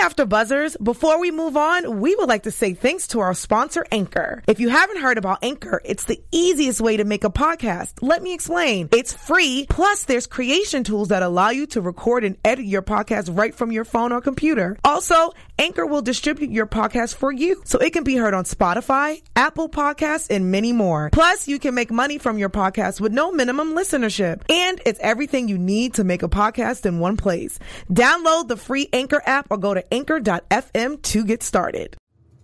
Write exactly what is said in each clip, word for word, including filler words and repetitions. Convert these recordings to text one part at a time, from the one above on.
After Buzzers, before we move on, we would like to say thanks to our sponsor, Anchor. If you haven't heard about Anchor, it's the easiest way to make a podcast. Let me explain. It's free, plus there's creation tools that allow you to record and edit your podcast right from your phone or computer. Also, Anchor will distribute your podcast for you, so it can be heard on Spotify, Apple Podcasts, and many more. Plus, you can make money from your podcast with no minimum listenership. And it's everything you need to make a podcast in one place. Download the free Anchor app or go to anchor dot f m to get started.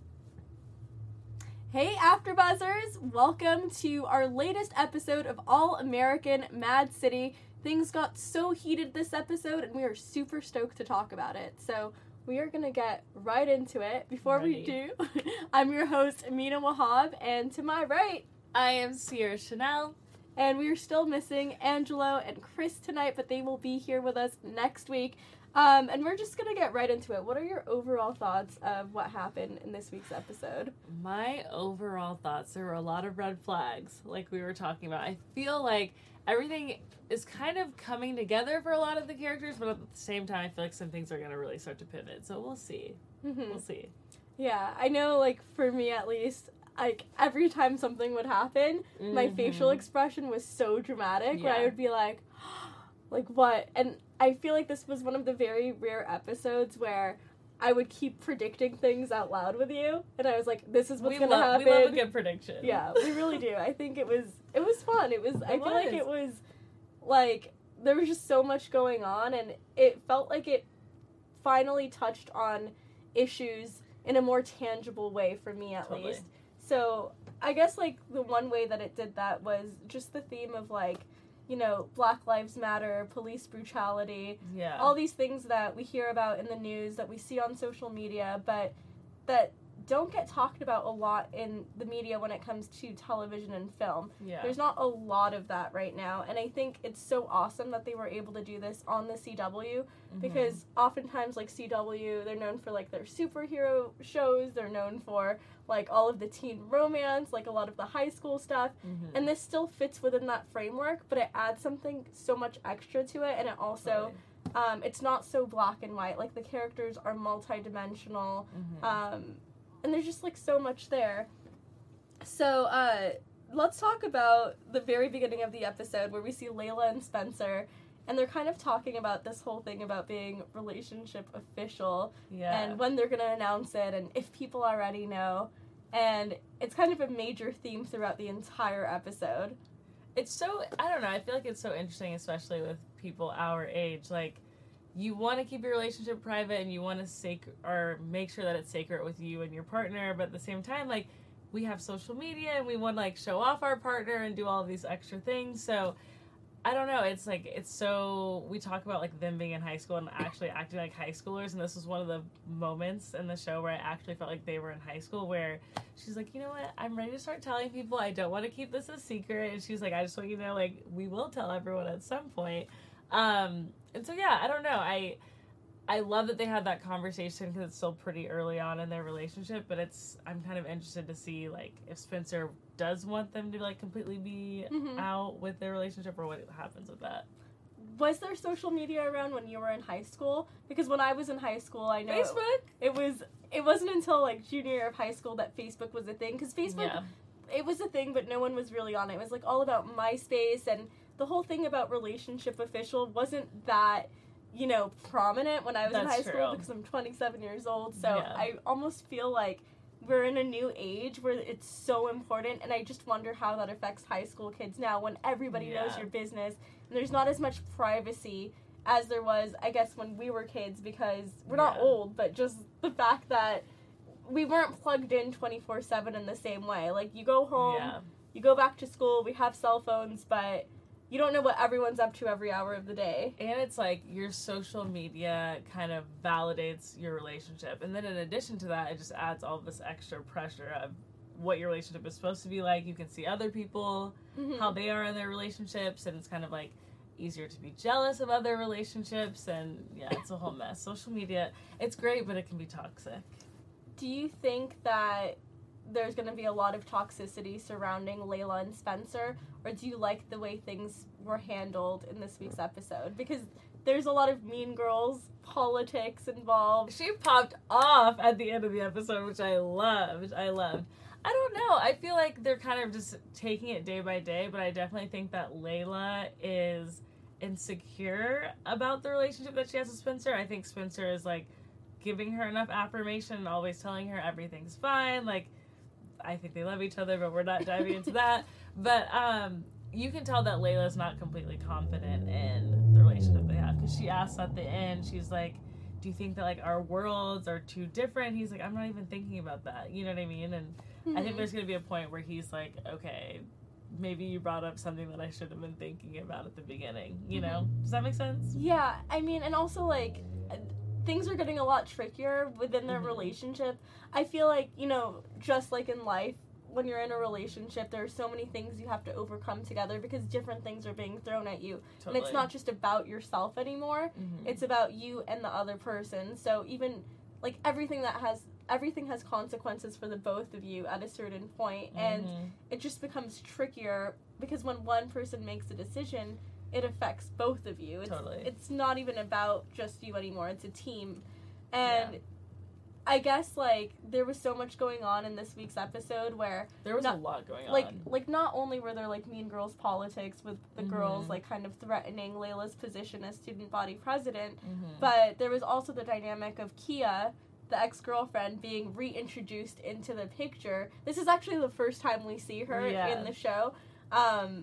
Hey AfterBuzzers! Welcome to our latest episode of All American Mad City. Things got so heated this episode and we are super stoked to talk about it. So we are going to get right into it. Before Ready. we do, I'm your host Amina Wahab, and to my right, I am Sierra Chanel. And we are still missing Angelo and Chris tonight, but they will be here with us next week. Um, and we're just going to get right into it. What are your overall thoughts of what happened in this week's episode? My overall thoughts, there were a lot of red flags, like we were talking about. I feel like everything is kind of coming together for a lot of the characters, but at the same time, I feel like some things are going to really start to pivot. So we'll see. Mm-hmm. We'll see. Yeah, I know, like, for me at least, like, every time something would happen, mm-hmm. my facial expression was so dramatic, yeah. where I would be like, like, what? And I feel like this was one of the very rare episodes where I would keep predicting things out loud with you, and I was like, this is what's going to happen. We love a good prediction. Yeah, we really do. I think it was, it was fun. It was, it I feel was. like it was, like, there was just so much going on, and it felt like it finally touched on issues in a more tangible way for me, at totally. least. So, I guess, like, the one way that it did that was just the theme of, like, you know, Black Lives Matter, police brutality, yeah. all these things that we hear about in the news, that we see on social media, but that don't get talked about a lot in the media when it comes to television and film. Yeah. There's not a lot of that right now, and I think it's so awesome that they were able to do this on the C W, mm-hmm. because oftentimes, like, C W, they're known for, like, their superhero shows, they're known for, like, all of the teen romance, like, a lot of the high school stuff, mm-hmm. and this still fits within that framework, but it adds something so much extra to it, and it also, totally. um, it's not so black and white, like, the characters are multi-dimensional, mm-hmm. um, and there's just, like, so much there. So, uh, let's talk about the very beginning of the episode where we see Layla and Spencer, and they're kind of talking about this whole thing about being relationship official, yeah. and when they're going to announce it, and if people already know, and it's kind of a major theme throughout the entire episode. It's so, I don't know, I feel like it's so interesting, especially with people our age, like, you want to keep your relationship private and you want to sac- or make sure that it's sacred with you and your partner, but at the same time, like, we have social media and we want to, like, show off our partner and do all these extra things, so I don't know, it's like, it's so, we talk about, like, them being in high school and actually acting like high schoolers, and this was one of the moments in the show where I actually felt like they were in high school, where she's like, you know what, I'm ready to start telling people, I don't want to keep this a secret, and she's like, I just want you to know, like, we will tell everyone at some point, um, and so, yeah, I don't know, I, I love that they had that conversation, because it's still pretty early on in their relationship, but it's, I'm kind of interested to see, like, if Spencer does want them to, like, completely be mm-hmm. out with their relationship, or what happens with that. Was there social media around when you were in high school? Because when I was in high school, I know Facebook? It was, it wasn't until, like, junior year of high school that Facebook was a thing, because Facebook, yeah. it was a thing, but no one was really on it. It was, like, all about MySpace, and the whole thing about relationship official wasn't that, you know, prominent when I was That's in high true. school, because I'm twenty-seven years old, so yeah. I almost feel like we're in a new age where it's so important, and I just wonder how that affects high school kids now when everybody yeah. knows your business, and there's not as much privacy as there was, I guess, when we were kids, because we're not yeah. old, but just the fact that we weren't plugged in twenty-four seven in the same way. Like, you go home, yeah. you go back to school, we have cell phones, but you don't know what everyone's up to every hour of the day. And it's like your social media kind of validates your relationship. And then in addition to that, it just adds all this extra pressure of what your relationship is supposed to be like. You can see other people, mm-hmm. how they are in their relationships, and it's kind of like easier to be jealous of other relationships. And yeah, it's a whole mess. Social media, it's great, but it can be toxic. Do you think that there's going to be a lot of toxicity surrounding Layla and Spencer, or do you like the way things were handled in this week's episode? Because there's a lot of Mean Girls politics involved. She popped off at the end of the episode, which I loved. I loved. I don't know. I feel like they're kind of just taking it day by day, but I definitely think that Layla is insecure about the relationship that she has with Spencer. I think Spencer is, like, giving her enough affirmation and always telling her everything's fine. Like, I think they love each other, but we're not diving into that. But um, you can tell that Layla's not completely confident in the relationship they have, because she asks at the end, she's like, do you think that, like, our worlds are too different? He's like, I'm not even thinking about that. You know what I mean? And mm-hmm. I think there's going to be a point where he's like, okay, maybe you brought up something that I should have been thinking about at the beginning. You know? Mm-hmm. Does that make sense? Yeah. I mean, and also, like, things are getting a lot trickier within their mm-hmm. relationship. I feel like, you know, just like in life, when you're in a relationship, there are so many things you have to overcome together because different things are being thrown at you. Totally. And it's not just about yourself anymore. Mm-hmm. It's about you and the other person. So even, like, everything that has, everything has consequences for the both of you at a certain point. Mm-hmm. And it just becomes trickier because when one person makes a decision, it affects both of you. It's, totally. It's not even about just you anymore. It's a team. And... Yeah. I guess, like, there was so much going on in this week's episode where... There was not, a lot going like, on. Like, not only were there, like, Mean Girls politics with the mm-hmm. girls, like, kind of threatening Layla's position as student body president, mm-hmm. but there was also the dynamic of Kia, the ex-girlfriend, being reintroduced into the picture. This is actually the first time we see her yeah. in the show. Um,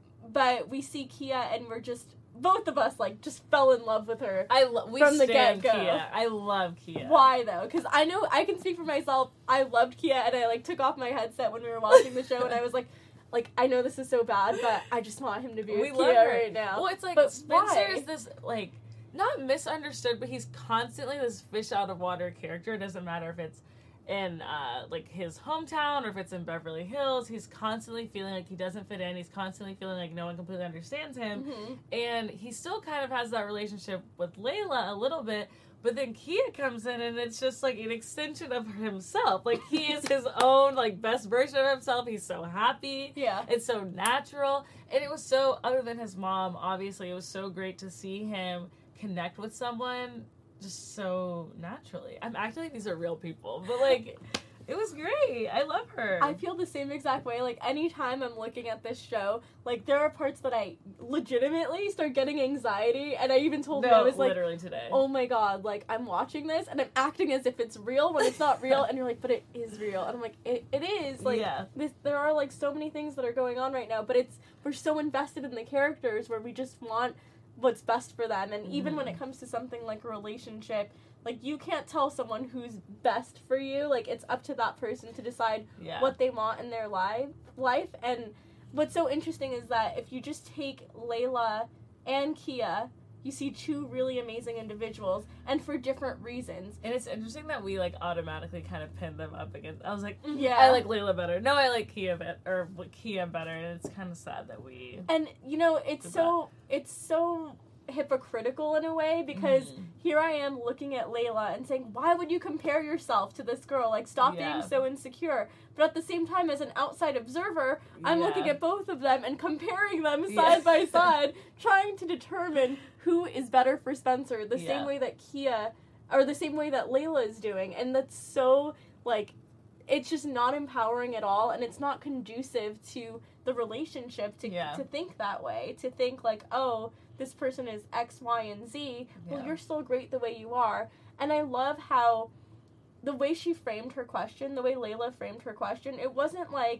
but we see Kia, and we're just... Both of us, like, just fell in love with her. I lo- we from the stand get-go. Kia. I love Kia. Why, though? Because I know, I can speak for myself, I loved Kia, and I, like, took off my headset when we were watching the show, and I was like, like, I know this is so bad, but I just want him to be we with love Kia her. right now. Well, it's like, but Spencer why? is this, like, not misunderstood, but he's constantly this fish out of water character. It doesn't matter if it's in, uh, like, his hometown or if it's in Beverly Hills. He's constantly feeling like he doesn't fit in. He's constantly feeling like no one completely understands him. Mm-hmm. And he still kind of has that relationship with Layla a little bit, but then Kia comes in and it's just, like, an extension of himself. Like, he is his own, like, best version of himself. He's so happy. Yeah. It's so natural. And it was so, other than his mom, obviously, it was so great to see him connect with someone just so naturally. I'm acting like these are real people, but, like, it was great. I love her. I feel the same exact way. Like, anytime I'm looking at this show, like, there are parts that I legitimately start getting anxiety, and I even told no, you, I was like, literally today. Oh my god, like, I'm watching this, and I'm acting as if it's real when it's not real, and you're like, but it is real. And I'm like, it, it is. Like, yeah. this, there are, like, so many things that are going on right now, but it's, we're so invested in the characters where we just want what's best for them. And even mm. when it comes to something like a relationship, like, you can't tell someone who's best for you. Like, it's up to that person to decide yeah. what they want in their life. life. And what's so interesting is that if you just take Layla and Kia, you see two really amazing individuals, and for different reasons. And it's interesting that we, like, automatically kind of pin them up against... I was like, mm, yeah. I like Layla better. No, I like Kia better, or Kia better, and it's kind of sad that we... And, you know, it's so... That. It's so... hypocritical in a way, because mm. here I am looking at Layla and saying, why would you compare yourself to this girl? Like, stop yeah. being so insecure. But at the same time, as an outside observer, I'm yeah. looking at both of them and comparing them side yeah. by side, trying to determine who is better for Spencer, the yeah. same way that Kia, or the same way that Layla is doing. And that's so, like, it's just not empowering at all, and it's not conducive to the relationship to yeah. to think that way, to think like, oh, this person is X, Y, and Z, well, yeah. you're still great the way you are. And I love how the way she framed her question, the way Layla framed her question, it wasn't like,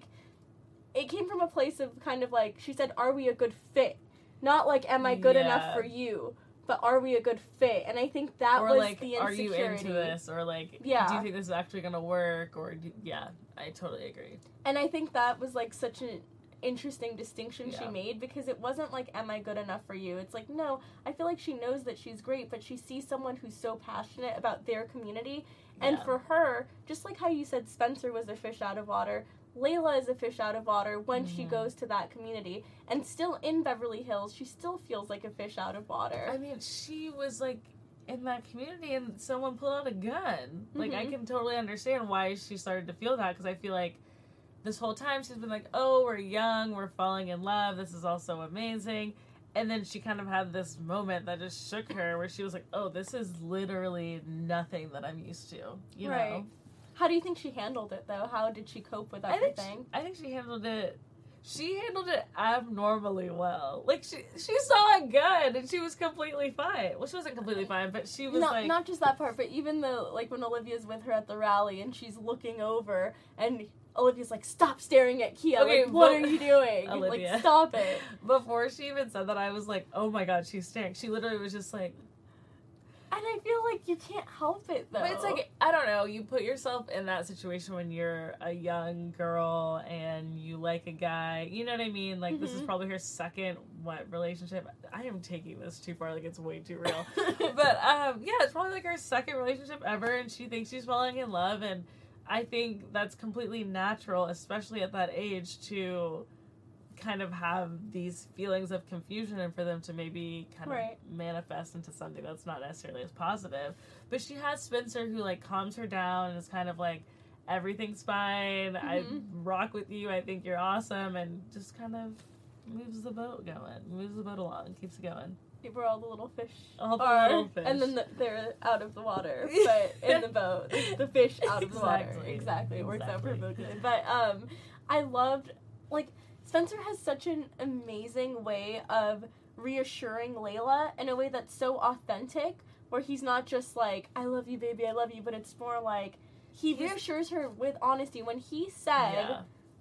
it came from a place of kind of like, she said, are we a good fit? Not like, am I good yeah. enough for you? But are we a good fit? And I think that or was like, the insecurity. Are you into this? Or like, yeah. do you think this is actually going to work? Or, do, yeah, I totally agree. And I think that was like such an interesting distinction yeah. she made, because it wasn't like, am I good enough for you? It's like, no, I feel like she knows that she's great, but she sees someone who's so passionate about their community. And yeah. for her, just like how you said Spencer was a fish out of water, Layla is a fish out of water when mm-hmm. she goes to that community. And still in Beverly Hills, she still feels like a fish out of water. I mean, she was like in that community and someone pulled out a gun. Like, mm-hmm. I can totally understand why she started to feel that, because I feel like this whole time she's been like, oh, we're young, we're falling in love, this is all so amazing. And then she kind of had this moment that just shook her where she was like, oh, this is literally nothing that I'm used to, you right. know? How do you think she handled it, though? How did she cope with I everything? think she, I think she handled it, she handled it abnormally well. Like, she she saw it good, and she was completely fine. Well, she wasn't completely fine, but she was not, like... Not just that part, but even though, like, when Olivia's with her at the rally, and she's looking over, and Olivia's like, stop staring at Kia. Okay, like, what but, are you doing? Olivia. Like, stop it. Before she even said that, I was like, oh my god, she's staring. She literally was just like... And I feel like you can't help it, though. But it's like, I don't know, you put yourself in that situation when you're a young girl and you like a guy, you know what I mean? Like, mm-hmm. This is probably her second, what, relationship? I am taking this too far, like, it's way too real. But, um, yeah, it's probably, like, her second relationship ever, and she thinks she's falling in love, and I think that's completely natural, especially at that age, to kind of have these feelings of confusion and for them to maybe kind right. of manifest into something that's not necessarily as positive. But she has Spencer who, like, calms her down and is kind of like, everything's fine, mm-hmm. I rock with you, I think you're awesome, and just kind of moves the boat going, moves the boat along, keeps it going. Where all the little fish all the are, little fish. And then the, they're out of the water, but in the boat, the fish out of the exactly. water. Exactly, it works exactly. out perfectly. But um, I loved, like, Spencer has such an amazing way of reassuring Layla in a way that's so authentic, where he's not just like, I love you, baby, I love you, but it's more like, he he's, reassures her with honesty. When he said, yeah.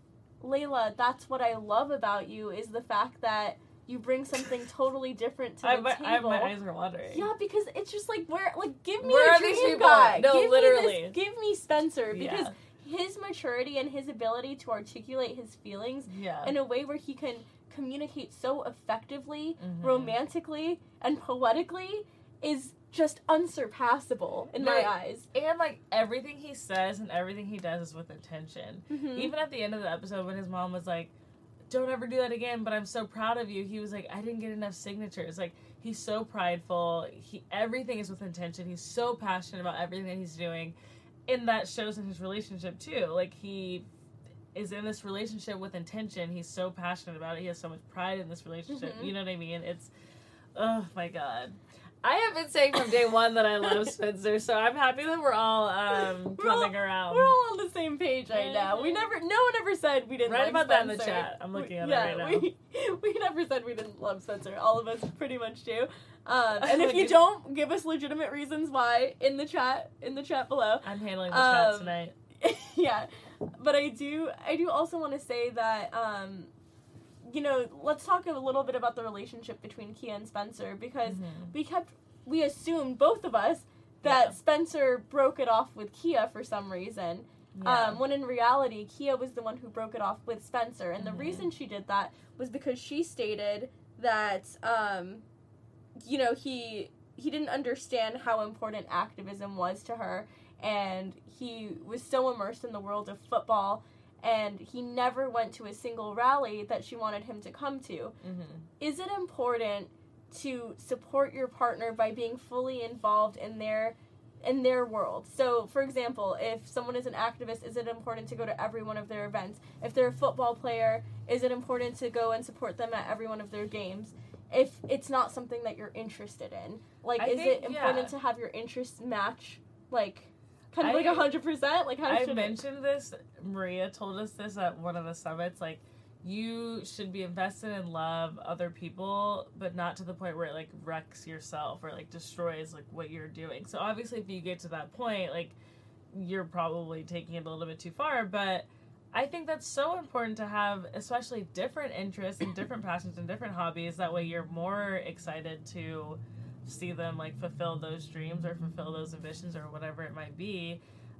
Layla, that's what I love about you, is the fact that you bring something totally different to the I, table. I, my eyes are watering. Yeah, because it's just like, where, like, give me where a dream guy. No, give literally. Me this, give me Spencer, because yeah. his maturity and his ability to articulate his feelings yeah. in a way where he can communicate so effectively, mm-hmm. romantically, and poetically is just unsurpassable in right. my eyes. And, like, everything he says and everything he does is with intention. Mm-hmm. Even at the end of the episode when his mom was like, don't ever do that again, but I'm so proud of you. He was like, I didn't get enough signatures. Like, he's so prideful. He everything is with intention. He's so passionate about everything that he's doing. And that shows in his relationship, too. Like, he is in this relationship with intention. He's so passionate about it. He has so much pride in this relationship. Mm-hmm. You know what I mean? It's, oh, my God. I have been saying from day one that I love Spencer, so I'm happy that we're all um, we're coming all, around. We're all on the same page right now. We never, no one ever said we didn't right love about Spencer. that in the chat. I'm looking at yeah, it right now. We, we never said we didn't love Spencer. All of us pretty much do. Um, and if you don't, give us legitimate reasons why in the chat, in the chat below. I'm handling the um, chat tonight. Yeah, but I do, I do also want to say that, um, you know, let's talk a little bit about the relationship between Kia and Spencer, because mm-hmm. we kept, we assumed, both of us, that yeah. Spencer broke it off with Kia for some reason. Yeah. Um, when in reality, Kia was the one who broke it off with Spencer. And mm-hmm. the reason she did that was because she stated that, um, you know, he he didn't understand how important activism was to her. And he was so immersed in the world of football, and he never went to a single rally that she wanted him to come to. Mm-hmm. Is it important to support your partner by being fully involved in their in their world? So, for example, if someone is an activist, is it important to go to every one of their events? If they're a football player, is it important to go and support them at every one of their games? If it's not something that you're interested in, like, I is think, it important yeah. to have your interests match, like, kind of I, like one hundred percent? Like, how I should mentioned it? this, Maria told us this at one of the summits, like, you should be invested in love other people, but not to the point where it, like, wrecks yourself or, like, destroys, like, what you're doing. So obviously if you get to that point, like, you're probably taking it a little bit too far, but I think that's so important to have, especially different interests and different passions and different hobbies. That way you're more excited to see them, like, fulfill those dreams or fulfill those ambitions or whatever it might be.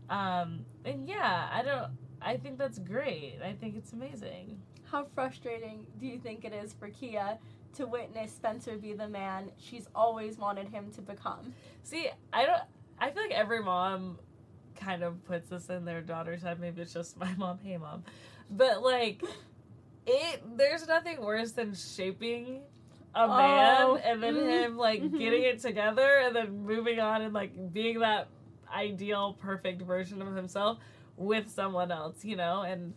Um, and yeah, I don't, I think that's great. I think it's amazing. How frustrating do you think it is for Kia to witness Spencer be the man she's always wanted him to become? See, I don't, I feel like every mom kind of puts this in their daughter's head. Maybe it's just my mom. Hey, mom. But, like, it, there's nothing worse than shaping a man oh, and then mm-hmm, him, like, mm-hmm. getting it together and then moving on and, like, being that ideal, perfect version of himself with someone else, you know? And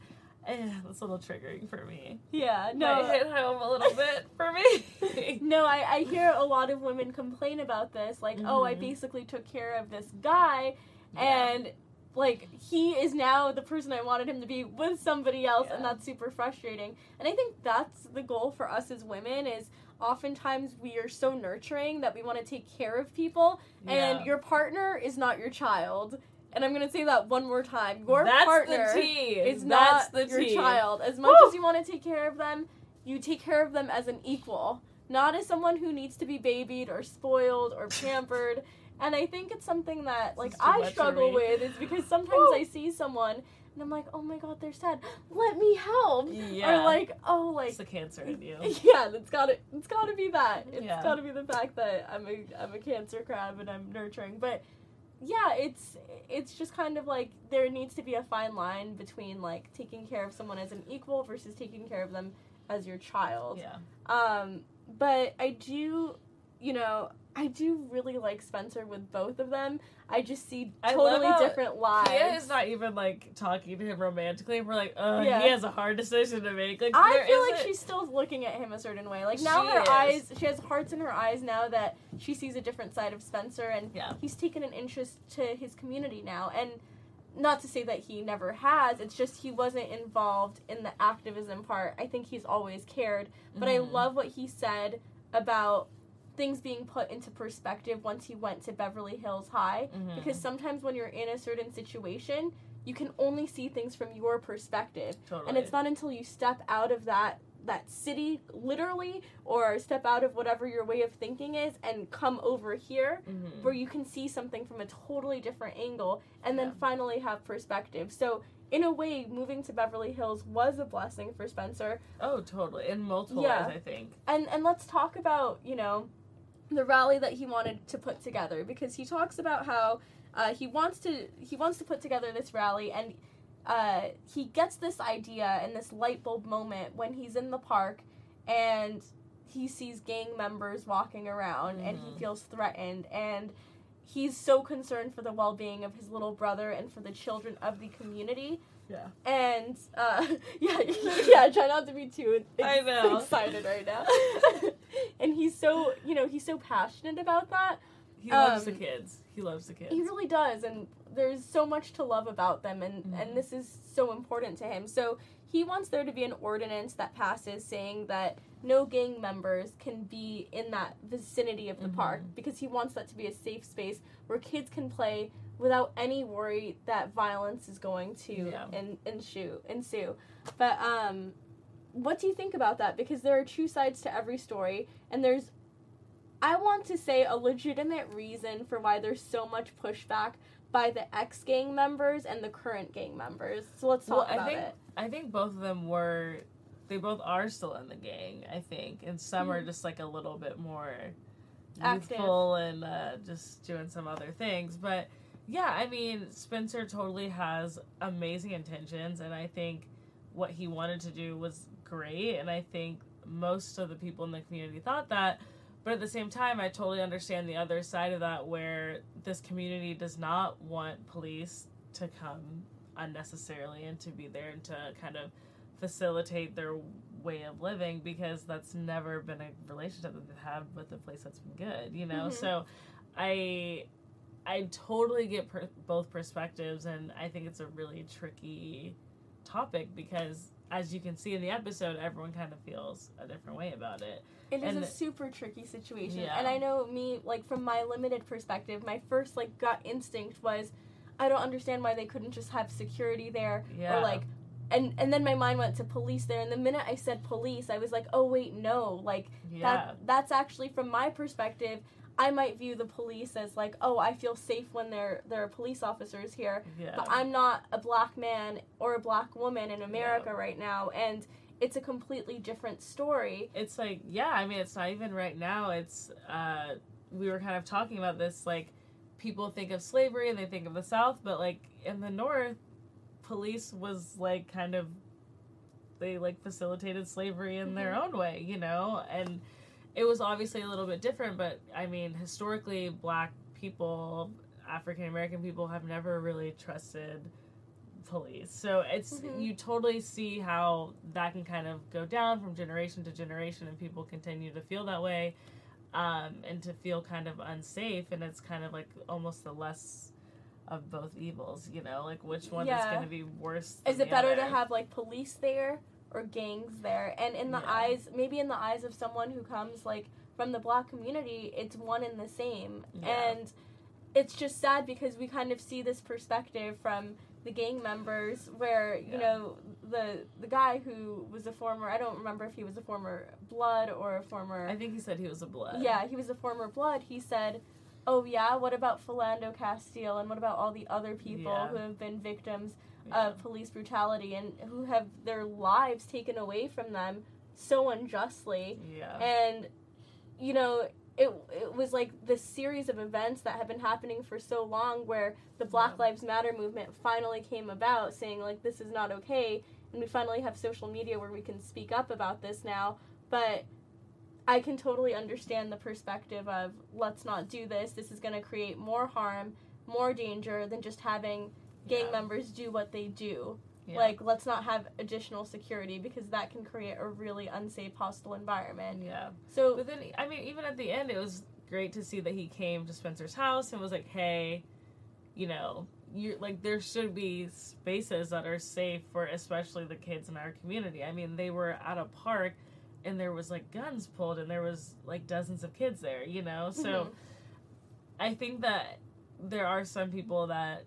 eh, that's a little triggering for me. Yeah, no. Might hit home a little bit for me. No, I, I hear a lot of women complain about this, like, mm-hmm. oh, I basically took care of this guy, yeah. and, like, he is now the person I wanted him to be with somebody else, yeah. and that's super frustrating. And I think that's the goal for us as women, is oftentimes we are so nurturing that we want to take care of people, yeah. and your partner is not your child. And I'm going to say that one more time. Your That's partner the tea. is That's not the your tea. child. As much Woo! As you want to take care of them, you take care of them as an equal. Not as someone who needs to be babied or spoiled or pampered. And I think it's something that, like, I struggle with, is because sometimes Woo! I see someone and I'm like, oh my god, they're sad. Let me help. Yeah. Or like, oh, like, it's the cancer in you. Yeah, it's gotta, it's gotta be that. It's yeah. gotta be the fact that I'm a, I'm a cancer crab and I'm nurturing. But yeah, it's, it's just kind of like there needs to be a fine line between like taking care of someone as an equal versus taking care of them as your child. Yeah. Um, but I do, you know, I do really like Spencer with both of them. I just see totally different lives. Kia is not even like talking to him romantically, and we're like, oh, yeah. he has a hard decision to make. Like, I feel isn't... like she's still looking at him a certain way. Like now she her is. eyes, she has hearts in her eyes now that she sees a different side of Spencer, and yeah. he's taken an interest to his community now. And not to say that he never has, it's just he wasn't involved in the activism part. I think he's always cared. But mm-hmm. I love what he said about things being put into perspective once he went to Beverly Hills High, mm-hmm. because sometimes when you're in a certain situation, you can only see things from your perspective. Totally. And it's not until you step out of that that city, literally, or step out of whatever your way of thinking is and come over here, mm-hmm. where you can see something from a totally different angle and then yeah. finally have perspective. So in a way, moving to Beverly Hills was a blessing for Spencer. Oh, totally. In multiple yeah. ways, I think. And and let's talk about, you know, the rally that he wanted to put together, because he talks about how uh, he wants to he wants to put together this rally, and uh, he gets this idea and this light bulb moment when he's in the park and he sees gang members walking around, mm-hmm. and he feels threatened, and he's so concerned for the well-being of his little brother and for the children of the community. Yeah. And, uh, yeah, yeah, try not to be too I know. excited right now. And he's so, you know, he's so passionate about that. He loves um, the kids. He loves the kids. He really does, and there's so much to love about them, and, mm-hmm. and this is so important to him. So he wants there to be an ordinance that passes saying that no gang members can be in that vicinity of the mm-hmm. park, because he wants that to be a safe space where kids can play without any worry that violence is going to yeah. en- ensue, ensue. But um, what do you think about that? Because there are two sides to every story, and there's, I want to say, a legitimate reason for why there's so much pushback by the ex-gang members and the current gang members. So let's talk well, about I think, it. I think both of them were, they both are still in the gang, I think, and some mm-hmm. are just like a little bit more youthful and uh, just doing some other things, but yeah, I mean, Spencer totally has amazing intentions, and I think what he wanted to do was great, and I think most of the people in the community thought that, but at the same time, I totally understand the other side of that, where this community does not want police to come unnecessarily and to be there and to kind of facilitate their way of living, because that's never been a relationship that they've had with a place that's been good, you know? Mm-hmm. So I... I totally get per- both perspectives, and I think it's a really tricky topic because, as you can see in the episode, everyone kind of feels a different way about it. It and is a super tricky situation. Yeah. And I know me, like, from my limited perspective, my first, like, gut instinct was, I don't understand why they couldn't just have security there. Yeah. Or, like, and, and then my mind went to police there, and the minute I said police, I was like, oh, wait, no. Like, yeah. that that's actually, from my perspective, I might view the police as like, oh, I feel safe when there there are police officers here, yeah. but I'm not a black man or a black woman in America yeah. right now, and it's a completely different story. It's like, yeah, I mean, it's not even right now. It's, uh, we were kind of talking about this, like, people think of slavery and they think of the South, but, like, in the North, police was, like, kind of, they, like, facilitated slavery in mm-hmm. their own way, you know, and it was obviously a little bit different, but, I mean, historically, black people, African-American people have never really trusted police. So it's Mm-hmm. you totally see how that can kind of go down from generation to generation, and people continue to feel that way, um, and to feel kind of unsafe. And it's kind of like almost the less of both evils, you know, like which one Yeah. is going to be worse than Is it the better other? to have like police there or gangs there? And in the Yeah. eyes, maybe in the eyes of someone who comes like from the Black community, it's one and the same. Yeah. And it's just sad because we kind of see this perspective from the gang members where, you Yeah. know, the the guy who was a former, I don't remember if he was a former Blood or a former... I think he said he was a Blood. Yeah, he was a former Blood. He said, oh yeah, what about Philando Castile and what about all the other people Yeah. who have been victims Yeah. of police brutality and who have their lives taken away from them so unjustly? Yeah. And, you know, it it was like this series of events that have been happening for so long where the Black Yeah. Lives Matter movement finally came about saying, like, this is not okay. And we finally have social media where we can speak up about this now. But I can totally understand the perspective of, let's not do this. This is going to create more harm, more danger than just having gang Yeah. members do what they do. Yeah. Like, let's not have additional security because that can create a really unsafe, hostile environment. Yeah. So, But then, I mean, even at the end, it was great to see that he came to Spencer's house and was like, hey, you know, you like there should be spaces that are safe for especially the kids in our community. I mean, they were at a park and there was like guns pulled and there was like dozens of kids there, you know? So Mhm. I think that there are some people that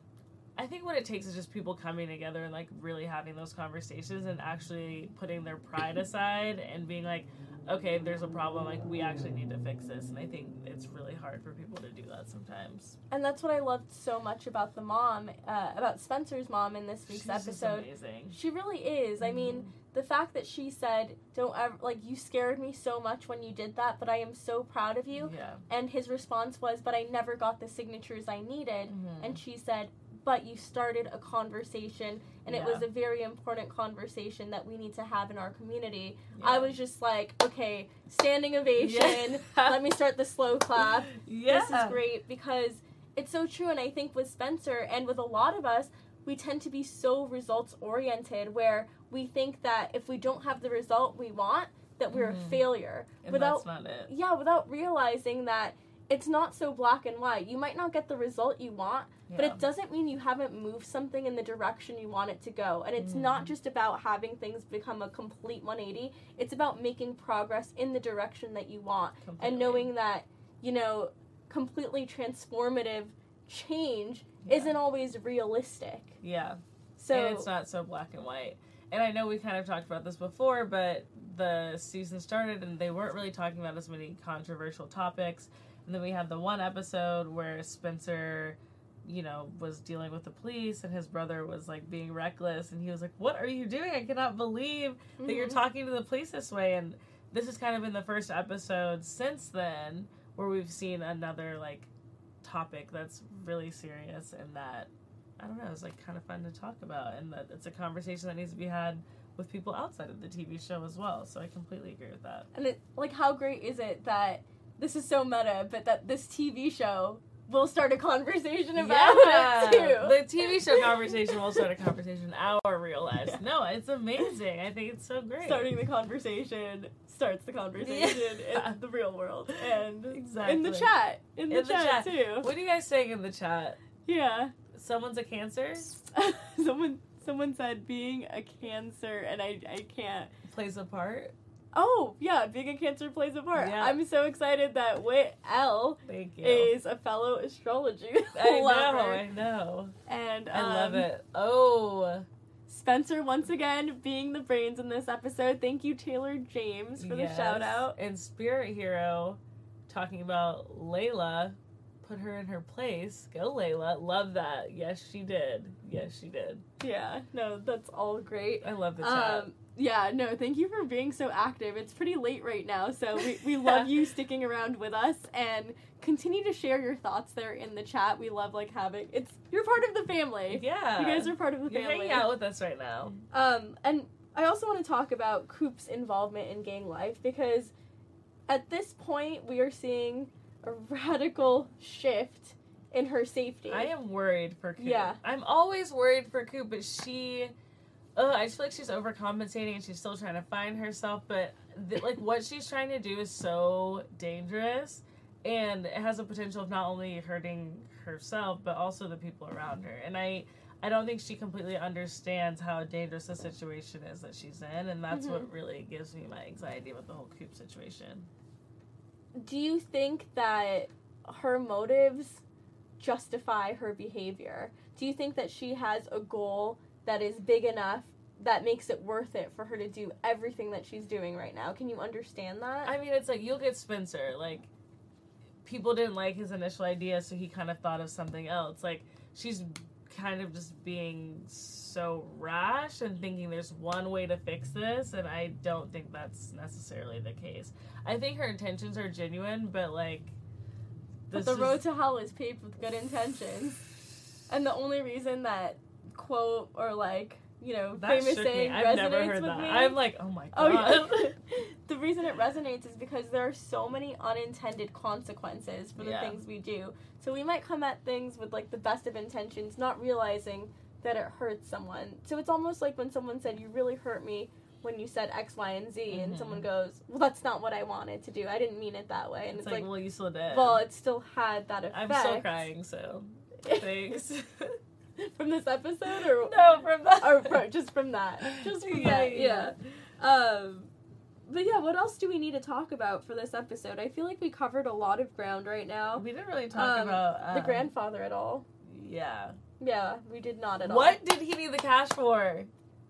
I think what it takes is just people coming together and like really having those conversations and actually putting their pride aside and being like, okay, there's a problem, like we actually need to fix this. And I think it's really hard for people to do that sometimes. and that's what I loved so much about the mom, uh, about Spencer's mom in this week's She's just episode. amazing. She really is. I mean, the fact that she said, don't ever, like, you scared me so much when you did that, but I am so proud of you. Yeah. And his response was, but I never got the signatures I needed. Mhm. And she said, but you started a conversation, and it Yeah. was a very important conversation that we need to have in our community. Yeah. I was just like, okay, standing ovation. Yeah. Let me start the slow clap. Yeah. This is great because it's so true. And I think with Spencer and with a lot of us, we tend to be so results oriented where we think that if we don't have the result we want, that we're Mhm. a failure. And without that's not it. yeah, without realizing that it's not so black and white. You might not get the result you want, but Yeah. it doesn't mean you haven't moved something in the direction you want it to go. And it's Mhm. not just about having things become a complete one eighty. It's about making progress in the direction that you want Completely. and knowing that, you know, completely transformative change Yeah. isn't always realistic. Yeah. So and it's not so black and white. And I know we kind of talked about this before, but the season started and they weren't really talking about as many controversial topics. And then we had the one episode where Spencer, you know, was dealing with the police and his brother was like being reckless and he was like, what are you doing? I cannot believe that you're Mhm. talking to the police this way. And this has kind of been the first episode since then where we've seen another like topic that's really serious and that I don't know, it's like kind of fun to talk about and that it's a conversation that needs to be had with people outside of the T V show as well. So I completely agree with that. and it, like, how great is it that this is so meta, but that this T V show will start a conversation about it too. The T V show conversation will start a conversation in our real lives. Yeah. No, it's amazing. I think it's so great. Starting the conversation starts the conversation Yeah. in the real world and Exactly. in the chat. In the, In the chat, chat. too. What are you guys saying in the chat? Yeah. Someone's a Cancer? someone someone said being a Cancer, and I I can't. Plays a part? Oh yeah, being a Cancer plays a part. Yeah. I'm so excited that Whit L Thank you. is a fellow astrology I know, lover, I know. and I love um, it. Oh. Spencer once again being the brains in this episode. Thank you, Taylor James, for Yes. the shout out. And Spirit Hero talking about Layla, put her in her place. Go Layla. Love that. Yes, she did. Yes, she did. Yeah, no, that's all great. I love the chat. Um, yeah, no, thank you for being so active. It's pretty late right now, so we, we love you sticking around with us and continue to share your thoughts there in the chat. We love like having it's you're part of the family. yeah. You guys are part of the You're family. hanging out with us right now. Um, and I also want to talk about Coop's involvement in gang life because at this point we are seeing a radical shift in her safety. I am worried for Coop. Yeah. I'm always worried for Coop, but she... Ugh, I just feel like she's overcompensating and she's still trying to find herself, but th- like what she's trying to do is so dangerous, and it has a potential of not only hurting herself but also the people around her. And I, I don't think she completely understands how dangerous the situation is that she's in, and that's mm-hmm. what really gives me my anxiety with the whole Coop situation. Do you think that her motives justify her behavior? Do you think that she has a goal that is big enough that makes it worth it for her to do everything that she's doing right now? Can you understand that? I mean, it's like, you'll get Spencer. Like, people didn't like his initial idea, so he kind of thought of something else. Like, she's kind of just being so rash and thinking there's one way to fix this, and I don't think that's necessarily the case. I think her intentions are genuine, but, like... But the road to hell is paved with good intentions. And the only reason that quote or like, you know, that famous saying I've resonates never heard with that. me. I'm like, oh my god. Oh, yeah. The reason it resonates is because there are so many unintended consequences for the yeah. things we do. So we might come at things with like the best of intentions, not realizing that it hurts someone. So it's almost like when someone said, you really hurt me when you said X, Y, and Z, mm-hmm. and someone goes, well, that's not what I wanted to do. I didn't mean it that way. And it's, it's like, like, well, you still did. Well, it still had that effect. I'm still crying, so thanks. From this episode, or no, from that, or from, just from that, just from yeah, that, yeah. yeah. Um, but yeah, what else do we need to talk about for this episode? I feel like we covered a lot of ground right now. We didn't really talk um, about um, the grandfather at all. Yeah. Yeah, we did not at all. What did he need the cash for?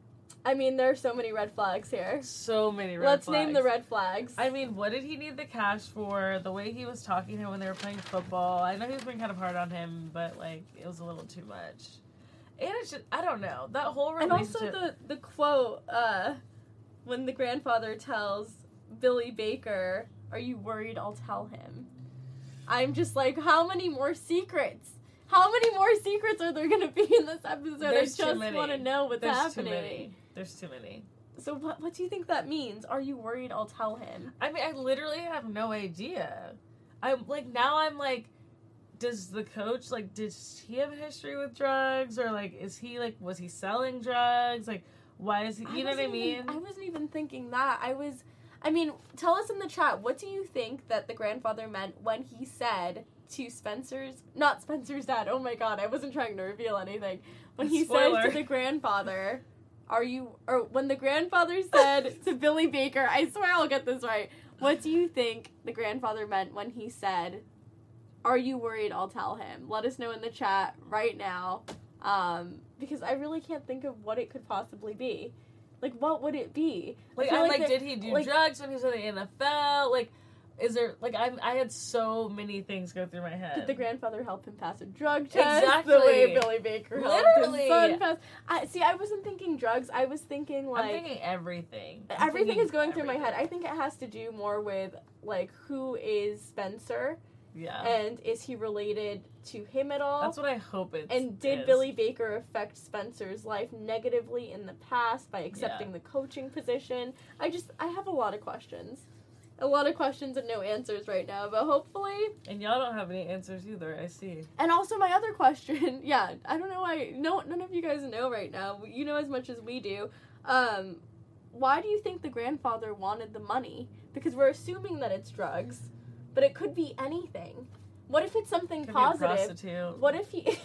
I mean, there are so many red flags here. So many red Let's flags. Let's name the red flags. I mean, what did he need the cash for? The way he was talking to him when they were playing football. I know he was being kind of hard on him, but, like, it was a little too much. And it's just, I don't know. That whole relationship. And also the, the quote, uh, when the grandfather tells Billy Baker, are you worried I'll tell him? I'm just like, how many more secrets? How many more secrets are there going to be in this episode? There's I just want to know what's There's happening. Too many. There's too many. So what what do you think that means? Are you worried I'll tell him? I mean, I literally have no idea. I'm like, now I'm like, does the coach, like, did he have a history with drugs? Or, like, is he, like, was he selling drugs? Like, why is he, you I know what I mean? Even, I wasn't even thinking that. I was, I mean, tell us in the chat, what do you think that the grandfather meant when he said to Spencer's, not Spencer's dad, oh my god, I wasn't trying to reveal anything. When he Spoiler. says to the grandfather, are you, or when the grandfather said to Billy Baker, I swear I'll get this right, what do you think the grandfather meant when he said, are you worried I'll tell him? Let us know in the chat right now, um, because I really can't think of what it could possibly be. Like, what would it be? Like, I'm like, like did he do like, drugs when he was in the N F L? Like, is there, like, I I had so many things go through my head. Did the grandfather help him pass a drug test? Exactly. The way Billy Baker helped Literally. his son pass. I, see, I wasn't thinking drugs. I was thinking, like... I'm thinking everything. I'm everything thinking is going everything. through my head. I think it has to do more with, like, who is Spencer? Yeah. And is he related to him at all? That's what I hope it And did is. Billy Baker affect Spencer's life negatively in the past by accepting Yeah. the coaching position? I just, I have a lot of questions. A lot of questions and no answers right now, but hopefully... And y'all don't have any answers either, I see. And also my other question, yeah, I don't know why, no, none of you guys know right now. You know as much as we do. Um, why do you think the grandfather wanted the money? Because we're assuming that it's drugs, but it could be anything. What if it's something Could positive? Be a prostitute. What if he...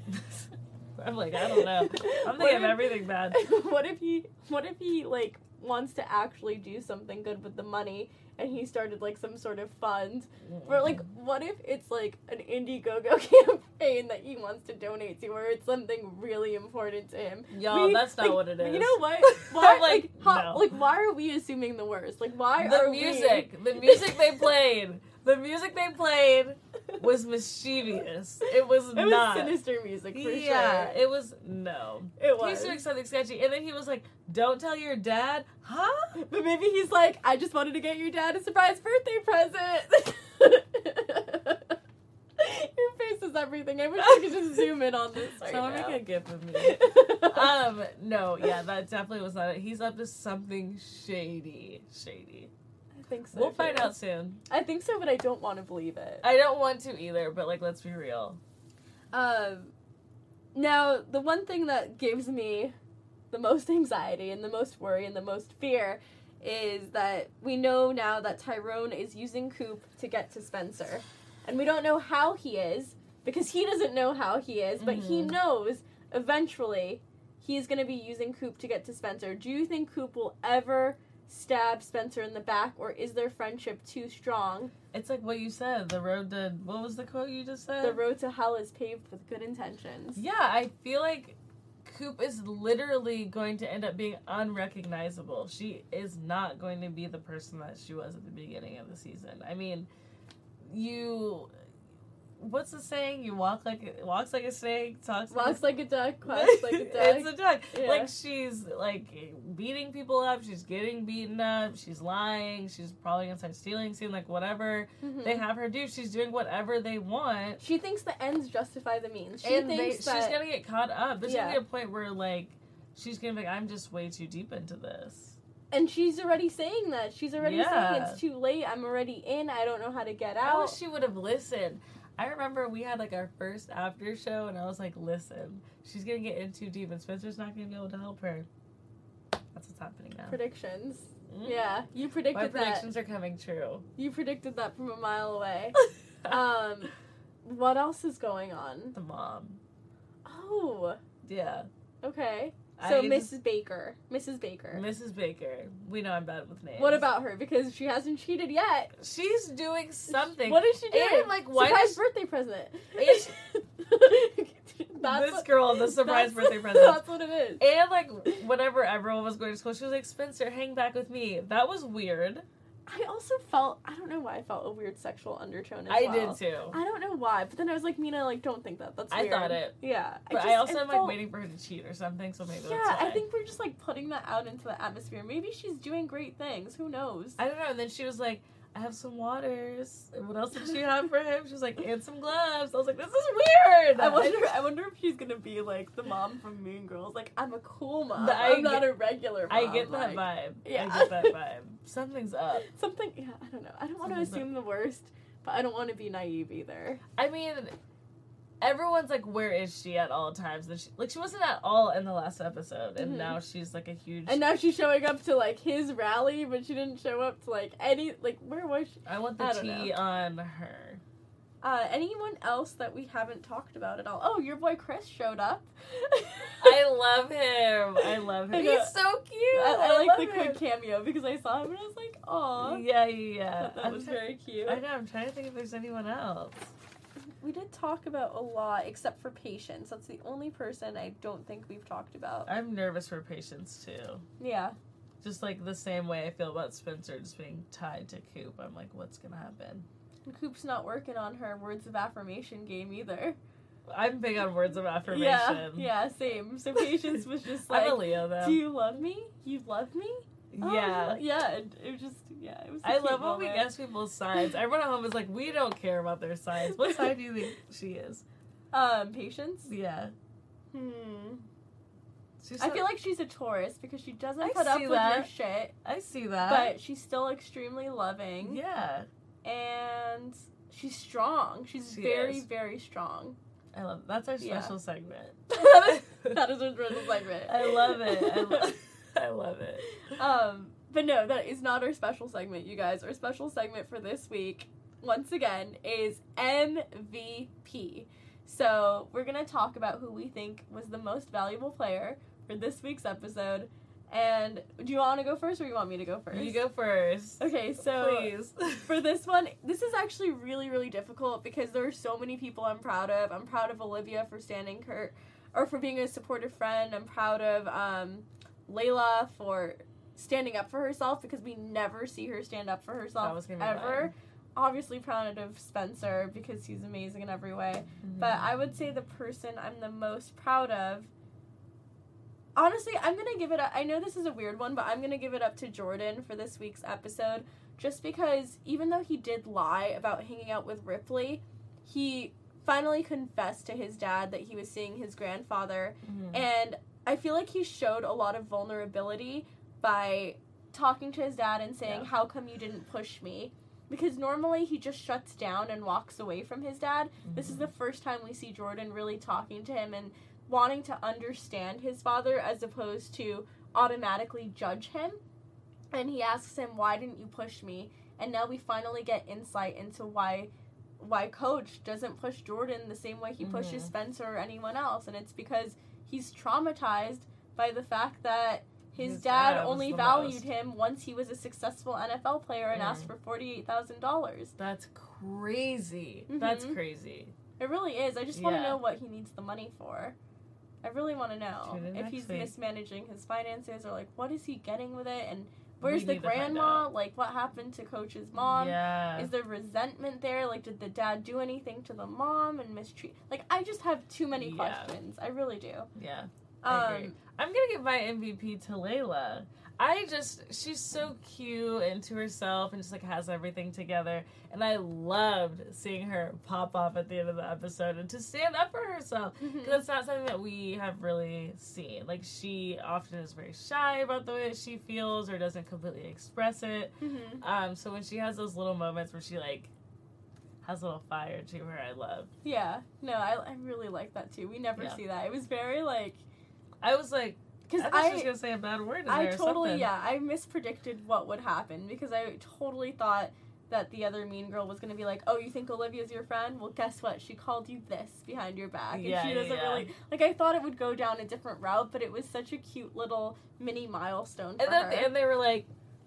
I'm like, I don't know. I'm What thinking of if- everything bad. What if he, what if he, like, wants to actually do something good with the money, and he started, like, some sort of fund? Or, like, what if it's, like, an Indiegogo campaign that he wants to donate to, or it's something really important to him? Y'all, We- that's not like, what it is. You know what? Why, I'm like, how, no. like, why are we assuming the worst? Like, why The are music. we... The music they played. The music they played was mischievous. It was It not. was sinister music, for yeah, sure. it was, no. It He's was. doing something sketchy. And then he was like, don't tell your dad? Huh? But maybe he's like, I just wanted to get your dad a surprise birthday present. Your face is everything. I wish I could just zoom in on this right Someone now. make a gif of me. um, no, yeah, that definitely was not it. He's up to something shady. Shady. I think so. We'll too. find out soon. I think so, but I don't want to believe it. I don't want to either, but, like, let's be real. Um, now, the one thing that gives me the most anxiety and the most worry and the most fear is that we know now that Tyrone is using Coop to get to Spencer. And we don't know how he is, because he doesn't know how he is, but mm-hmm. he knows eventually he's going to be using Coop to get to Spencer. Do you think Coop will ever stab Spencer in the back, or is their friendship too strong? It's like what you said, the road to... What was the quote you just said? The road to hell is paved with good intentions. Yeah, I feel like Coop is literally going to end up being unrecognizable. She is not going to be the person that she was at the beginning of the season. I mean, you... What's the saying? You walk like a, walks like a snake, talks walks like a, like a duck, quacks like a duck. It's a duck. Yeah. Like she's like beating people up. She's getting beaten up. She's lying. She's probably gonna start stealing soon. Like whatever mm-hmm. they have her do, she's doing whatever they want. She thinks the ends justify the means. She and thinks they, that she's gonna get caught up. There's yeah. gonna be a point where like she's gonna be like, I'm just way too deep into this. And she's already saying that. She's already yeah. saying it's too late. I'm already in. I don't know how to get out. I wish she would have listened. I remember we had, like, our first after show, and I was like, listen, she's going to get in too deep, and Spencer's not going to be able to help her. That's what's happening now. Predictions. Mm. Yeah, you predicted My that. My predictions are coming true. You predicted that from a mile away. um, what else is going on? The mom. Oh. Yeah. Okay. So I Missus just, Baker. Missus Baker. Missus Baker. We know I'm bad with names. What about her? Because she hasn't cheated yet. She's doing something. What is she doing? And, like, why surprise does... birthday present. this what, girl, the surprise birthday present. That's what it is. And, like, whenever everyone was going to school, she was like, Spencer, hang back with me. That was weird. I also felt, I don't know why I felt a weird sexual undertone as I well. did too. I don't know why, but then I was like, Mina, like, don't think that. That's weird. I thought it. Yeah. But I, just, I also am, felt, like, waiting for her to cheat or something, so maybe yeah, that's why. I think we're just, like, putting that out into the atmosphere. Maybe she's doing great things. Who knows? I don't know. And then she was like, I have some waters. And what else did she have for him? She was like, and some gloves. I was like, this is weird. I wonder I wonder if she's gonna be like the mom from Mean Girls. Like, I'm a cool mom. But I I'm not get, a regular mom. I get that like, vibe. Yeah. I get that vibe. Something's up. Something, yeah, I don't know. I don't want to assume up. the worst, but I don't want to be naive either. I mean, everyone's like, where is she at all times? And she, like, she wasn't at all in the last episode, and mm-hmm. now she's like a huge... And now she's showing up to, like, his rally, but she didn't show up to, like, any... Like, where was she? I want the I tea on her. Uh, anyone else that we haven't talked about at all? Oh, your boy Chris showed up. I love him. I love him. He's so cute. I, I, I like the him. quick cameo because I saw him and I was like, aw. Yeah, yeah, yeah. That, that I'm was try- very cute. I know. I'm trying to think if there's anyone else. We did talk about a lot, except for Patience. That's the only person I don't think we've talked about. I'm nervous for Patience, too. Yeah. Just, like, the same way I feel about Spencer just being tied to Coop. I'm like, what's gonna happen? And Coop's not working on her words of affirmation game, either. I'm big on words of affirmation. Yeah, yeah, same. So Patience was just like, I'm a Leo, though. Do you love me? You love me? Yeah. Oh, yeah, it, it was just, yeah, it was a I cute love when moment. we guess people's signs. Everyone at home is like, we don't care about their signs. What sign do you think she is? Um, Patience? Yeah. Hmm. She's I so, feel like she's a Taurus because she doesn't I put up see with that. your shit. I see that. But she's still extremely loving. Yeah. And she's strong. She's She very, is. very strong. I love That's our Yeah. special segment. That is our special segment. I love it. I, lo- I love it. Um, but no, that is not our special segment, you guys. Our special segment for this week, once again, is M V P. So we're going to talk about who we think was the most valuable player for this week's episode. And do you want to go first or you want me to go first? You go first. Okay, so Please. for this one, this is actually really, really difficult because there are so many people I'm proud of. I'm proud of Olivia for standing her, or for being a supportive friend. I'm proud of um, Layla for standing up for herself because we never see her stand up for herself That was gonna be ever. mine. Obviously proud of Spencer because he's amazing in every way. Mm-hmm. But I would say the person I'm the most proud of, honestly, I'm going to give it up. I know this is a weird one, but I'm going to give it up to Jordan for this week's episode just because even though he did lie about hanging out with Ripley, he finally confessed to his dad that he was seeing his grandfather. Mm-hmm. And I feel like he showed a lot of vulnerability by talking to his dad and saying, Yeah. how come you didn't push me? because normally he just shuts down and walks away from his dad. Mm-hmm. This is the first time we see Jordan really talking to him and wanting to understand his father as opposed to automatically judge him. And he asks him, why didn't you push me? And now we finally get insight into why why Coach doesn't push Jordan the same way he mm-hmm. pushes Spencer or anyone else. And it's because he's traumatized by the fact that his, his dad, dad only valued most. him once he was a successful N F L player and mm. asked for forty-eight thousand dollars. That's crazy. Mm-hmm. That's crazy. It really is. I just want to yeah. know what he needs the money for. I really want to know if he's week. mismanaging his finances or, like, what is he getting with it? And where's the grandma? Like, what happened to Coach's mom? Yeah. Is there resentment there? Like, did the dad do anything to the mom and mistreat? Like, I just have too many yeah. questions. I really do. Yeah. I agree. Um, I'm going to give my M V P to Layla. I just, she's so cute and to herself and just, like, has everything together. And I loved seeing her pop off at the end of the episode and to stand up for herself. Because mm-hmm. that's not something that we have really seen. Like, she often is very shy about the way that she feels or doesn't completely express it. Mm-hmm. Um, so when she has those little moments where she, like, has a little fire to her, I love. Yeah. No, I, I really like that, too. We never yeah. see that. It was very, like... I was, like... Because I, I was going to say a bad word in I there totally, or something. yeah, I mispredicted what would happen because I totally thought that the other mean girl was going to be like, oh, you think Olivia's your friend? Well, guess what? She called you this behind your back. And yeah, she doesn't yeah. really, like, I thought it would go down a different route, but it was such a cute little mini milestone for and then, her. And they were like,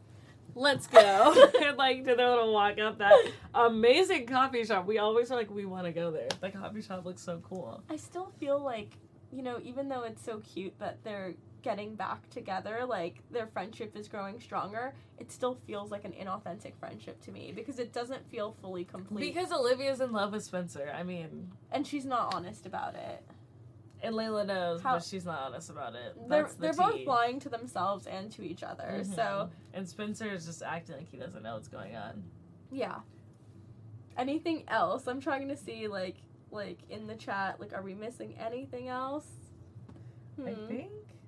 let's go. And, like, did their little walk out that amazing coffee shop. We always are like, we want to go there. The coffee shop looks so cool. I still feel like, you know, even though it's so cute that they're getting back together, like, their friendship is growing stronger, it still feels like an inauthentic friendship to me because it doesn't feel fully complete. Because Olivia's in love with Spencer, I mean... And she's not honest about it. And Layla knows, How, but she's not honest about it. They're, That's the they're tea. both lying to themselves and to each other, mm-hmm. so... And Spencer is just acting like he doesn't know what's going on. Yeah. Anything else? I'm trying to see, like, like, in the chat, like, are we missing anything else? Hmm. I think...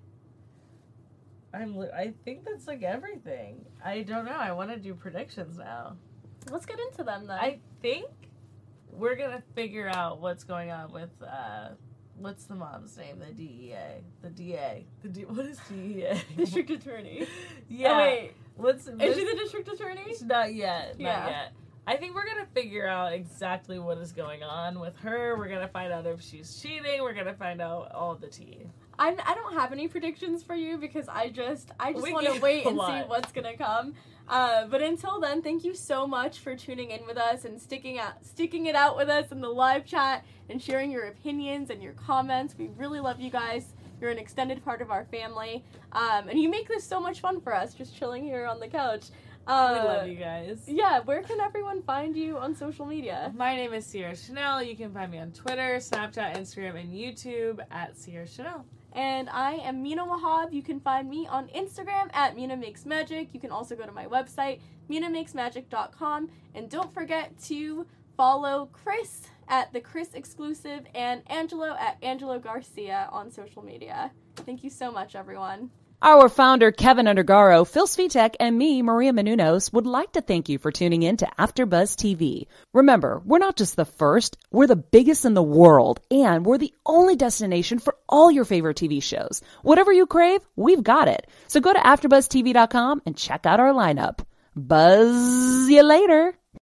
I'm. I think that's like everything. I don't know. I want to do predictions now. Let's get into them then. I think we're gonna figure out what's going on with uh, what's the mom's name? The D E A. The D A. The D. What is D E A? District Attorney. Yeah. Oh, wait. Let's. Is she the District Attorney? Not yet. Not yeah. yet. I think we're gonna figure out exactly what is going on with her. We're gonna find out if she's cheating. We're gonna find out all the tea. I'm, I don't have any predictions for you because I just I just want to wait and see what's gonna come. Uh, but until then, thank you so much for tuning in with us and sticking out sticking it out with us in the live chat and sharing your opinions and your comments. We really love you guys. You're an extended part of our family, um, and you make this so much fun for us just chilling here on the couch. Uh, we love you guys. Yeah, where can everyone find you on social media? My name is Sierra Chanel. You can find me on Twitter, Snapchat, Instagram, and YouTube at Sierra Chanel. And I am Mina Wahab. You can find me on Instagram at Mina Makes Magic. You can also go to my website, mina makes magic dot com. And don't forget to follow Chris at The Chris Exclusive and Angelo at Angelo Garcia on social media. Thank you so much, everyone. Our founder, Kevin Undergaro, Phil Svitek, and me, Maria Menounos, would like to thank you for tuning in to AfterBuzz T V. Remember, we're not just the first, we're the biggest in the world, and we're the only destination for all your favorite T V shows. Whatever you crave, we've got it. So go to after buzz t v dot com and check out our lineup. Buzz you later!